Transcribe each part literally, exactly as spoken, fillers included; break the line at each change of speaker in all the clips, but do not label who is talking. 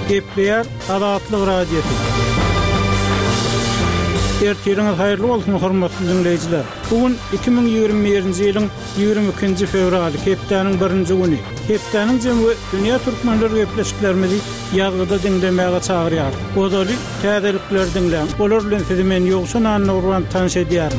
Gepleyer Adatlyk radiosu. Ertiriniz hayırlı olsun hormatly dinleyijiler. Bugün iki bin ýygrimi birinji ýylyň ýygrimi ikinji fevraly, hepdeniň birinji güni. Hepdeniň jemgy dünýä türkmenleri gepleşiklerimizi ýaglyda dinlemäge çagyrýar. Odaly täzelikler dinleň. Olar bilen sizi men ýogşan anlagran tanış edýärim.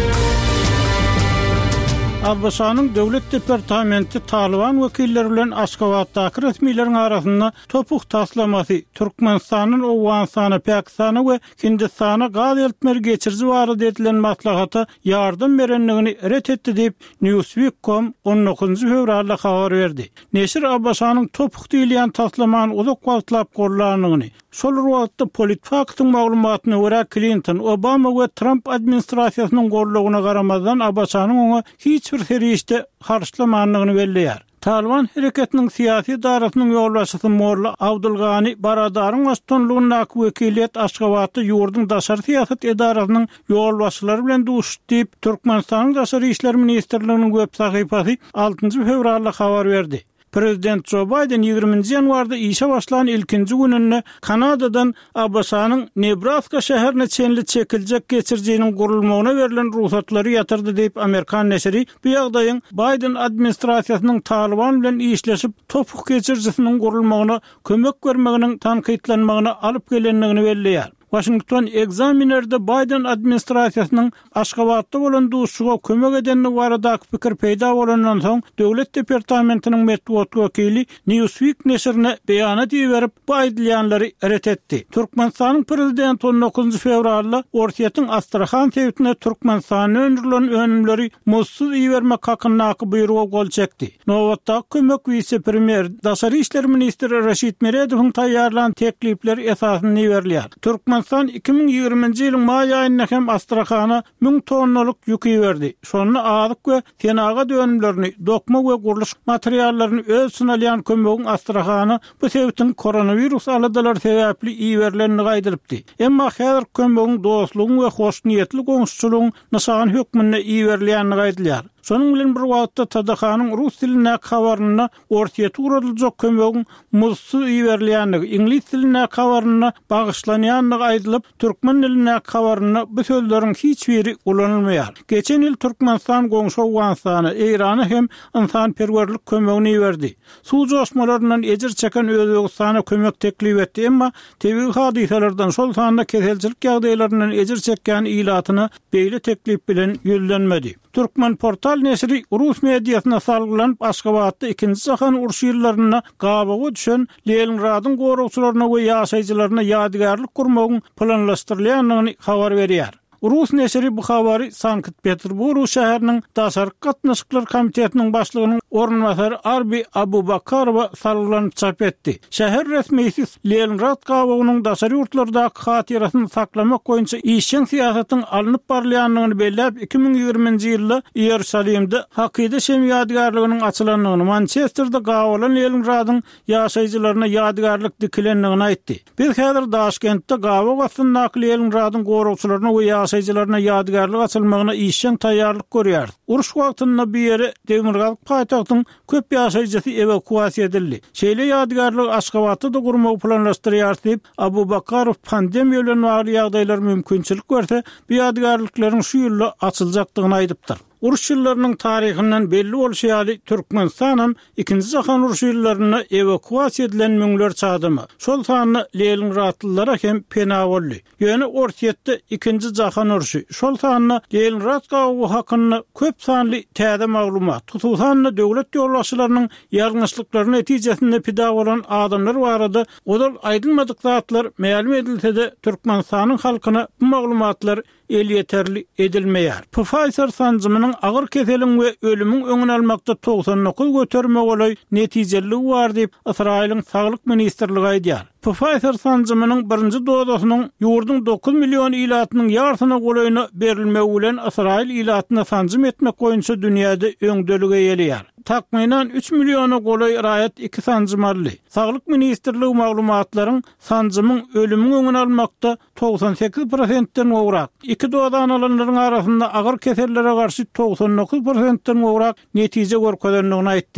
Abbasanyň Döwlet Departamenti Taliban wekilleri bilen Aşgabatdaky resmiýetlerin arasynda topuk taslamasy Türkmenistanyň Owganistana, Pakistana we Hindistana gaz eltmeli geçirji bary edilen maslahata ýardym berenligini ret etdi diýip Newsweek nokta com on dokuzunçy fevralda habar berdi. Neşir Abbasanyň topuk diýilýän taslamany uzak wagtlap gorlanyny, şol wagtda Politfakt'yň maglumatyna görä Clinton, Obama we Trump administrasiýasynyň gorlugyna garamazdan Abbasanyň oňa hiç bir serişde harçlamagyny belleýär. Taliban hereketiniň siyasi daratynyň ýolbaşçysy Molla Abdulgany Baradaryň başçylygyna wekiliýet Aşgabatda ýurduň daşary siýasat edarasynyň ýolbaşçylary bilen duşdyp Türkmenistanyň daşary işler ministrliginiň web sahypasy altynjy fevralda habar berdi. Prezident Joe Biden ýygrimiňji ýanwarda işe başlanan ilkinji gününde Kanadadan Abbasanyň Nebraska şäherine çenli çekiljek geçirjiginiň gurulmagyna berilen ruhsatlary ýatyrdy diýip Amerikan neşri bu ýagdaýyň Biden administrasiýasynyň Taliban bilen işleşip topuk geçirjisiniň gurulmagyna kömek bermeginiň tanqidlenmegine alyp gelenligini belleýär. Washington Examiner'de Biden administrasiýasynyň Aşgabatda bolan duşuga kömek edenligi barada pikir peýda bolandan soň Döwlet Departamentiniň medeniýet wekili Newsweek neşrine beýanat berip bu aýdylýanlary ret etdi. Türkmenistanyň prezidenti on dokuzunçy fevralda Ortiýetin Astrahan şäherine Türkmenistanyň öňürlen önümleri mussuz iýermek hakyna buýruga gol çekdi. Nowatda kömek vice-premier daşary işler ministri Reşit Meredowyň taýýarlanan teklipleri esasyny berýär. Türkmen Afganistan iki bin ýygrimiňji ýylyň maý aýynda hem Astrahana ming tonnalyk ýük berdi. Şonu azyk we tenaga dönümlerini, dokma we guruluş materiallaryny öz sunalýan kömegiň Astrahana bu sebäpden koronavirus aladalar sebäpli iýerlerini gaýdyrypdy. Emma häzir kömegiň dostlugyň we hoşniýetli goňşuçylygyň nysgan hökmüne iýerleýänini gaýdylýar. Şonuň bilen bir wagtda Tadahanyň rus diline habaryna ortaýa turulyjak kömegiň mussuz iýerleýänligi, ingliz diline habaryna bagyşlanýanlygy aýdylyp, türkmen diline habaryna bu sözleriň hiç biri ulanylmaýar. Geçen ýyl Türkmenistan goňşy Owganistana, Eýrana hem insan perwerlik kömegini berdi. Suw joşmalarynyň ejir çeken Özbegistana kömek teklip etdi, emma tebii hadiselerden şol sanda keselçilik ýagdaýlarynyň ejir çekýän ilatyna beýle teklip bilen ýüzlenmedi. Türkmen portal neşri Rus mediasyna salgylanyp Aşgabatda ikinji jahan uruş ýyllaryna gabaga düşen Leningradyň gorugçylaryna we ýaşaýjylaryna ýadygarlyk gurmagyň planlaşdyrylýanyny habar berýär. Rus neşri bu habary Sankt-Peterburg şäheriniň daşary gatnaşyklar komitetiniň başlygynyň ornwasary Arbi Abubakarova salgylanyp çap etdi. Şäher resmiýeti Leningrad gabagynyň daşary ýurtlardaky hatirasyny saklamak boýunça işçiň siýasatyň alınıp barlýanlygyny belläp iki bin ýygrimiňji ýylda Ýerusalimde Hakyda şem ýadygarlygynyň açylanlygyny, Manchesterda gabalan Leningradyň ýaşaýjylaryna ýadygarlyk dikilenligini aýtdy. Biz häzir Daşkentde gaba wasyny Leningradyň gorugçylaryna we ýaşaýjylaryna ýadygarlyk açylmagyna işçiň taýýarlyk görýär. Uruş wagtynda bir ýere Demirgal paýtagtyň köp ýaşaýjysy evakuasiýa edildi. Şeýle ýadygarlyk Aşgabatda da gurmagy planlaşdyrýar diýip Abubakarov pandemiýa bilen bagly ýagdaýlar mümkinçilik görse, bu ýadygarlyklaryň şu ýylda açyljakdygyny aýdypdyr. Uruş ýyllarynyň taryhynyň belli bolşaýaly Türkmenistan ikinji jahan uruş ýyllaryna evakuasiýa edilen müňler çadymy. Şol sany Leningradlylara hem pena boldy. Ýöne ortaýetde ikinji jahan uruşy. Şol sany Leningrad gawy hakyna köp sanly täze maglumat, tutusanly döwlet ýolbaşçylarynyň ýargynçlyklaryny netijesinde pida bolan adamlar barada odal aýdylmadyk zatlar ma'lum edilse-de Türkmenistanyň halkyna bu maglumatlar el yeterli edilmeýär. Pfizer sanjymynyň agyr keseliň we ölümüň öňüni almakda doksan dokuz göterme bolay netijeligi bar diýip Israýlyň saglyk ministrligi aýdýar. Pfizer sanjymynyň birinji dozasynyň ýurdun dokuz million ilatynyň ýartyna golaýyna berilmegi bilen Israýl ilatyna sanjym etmek boýunça dünýäde öňdelige ýelýär. Takminan üç milyona golay raýat iki sanjymarly. Saglyk ministrligi maglumatlaryň sanjymyň ölümüň öňüni almakda doksan sekiz prosentden gowrak. İki dozan alanlaryň arasynda agyr kesellere garşy doksan dokuz prosentden gowrak netije görkezlendigini aýtdy.